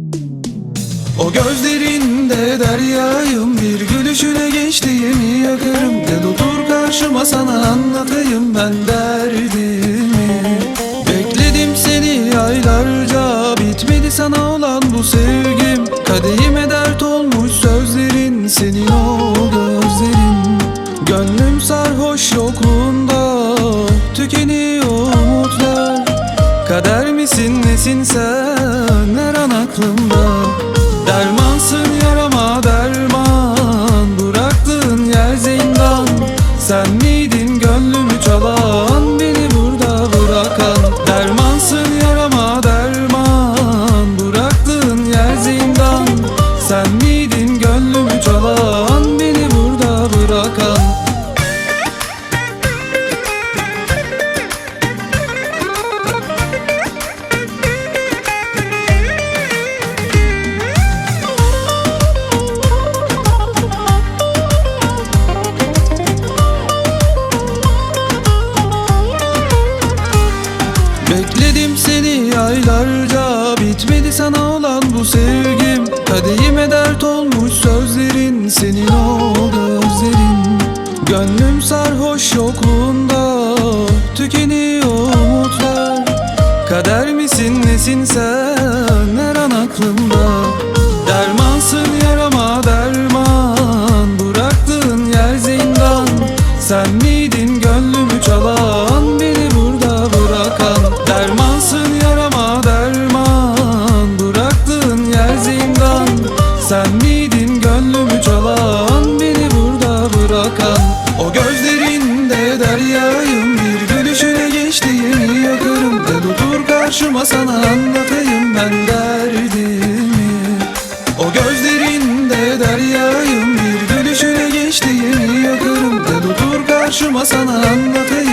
O gözlerinde deryayım, bir gülüşüne geçtiğimi yakarım. Gel otur karşıma, sana anlatayım ben derdimi. Bekledim seni aylarca, bitmedi sana olan bu sevgim. Kadehime dert olmuş sözlerin, senin o gözlerin. Gönlüm sarhoş yokluğunda, tükeniyor umutlar. Kader misin nesin sen, her an aklımda. Dermansın yarama derman, bıraktığın yer zindan. Sen miydin gönlümü çalan, beni burada bırakan? Dermansın yarama derman, bıraktığın yer zindan. Sen miydin gönlümü çalan, beni burada bırakan? Bekledim seni aylarca, bitmedi sana olan bu sevgim. Kadehime dert olmuş sözlerin, senin o gözlerin. Gönlüm sarhoş yokluğunda, tükeniyor umutlar. Kader misin nesin sen, her an aklımda. Dermansın yarama derman, bıraktığın yer zindan. Sen miydin gönlümü çalan, beni burada bırakan? Dermansın yarama derman, bıraktığın yer zindan. Sen miydin gönlümü çalan, beni burada bırakan? O gözlerinde deryayım, bir gülüşüne geçtiğimi yakarım. Gel otur karşıma, sana anlatayım ben derdimi. O gözlerinde deryayım, bir gülüşüne geçtiğimi yakarım. Gel otur karşıma, sana anlatayım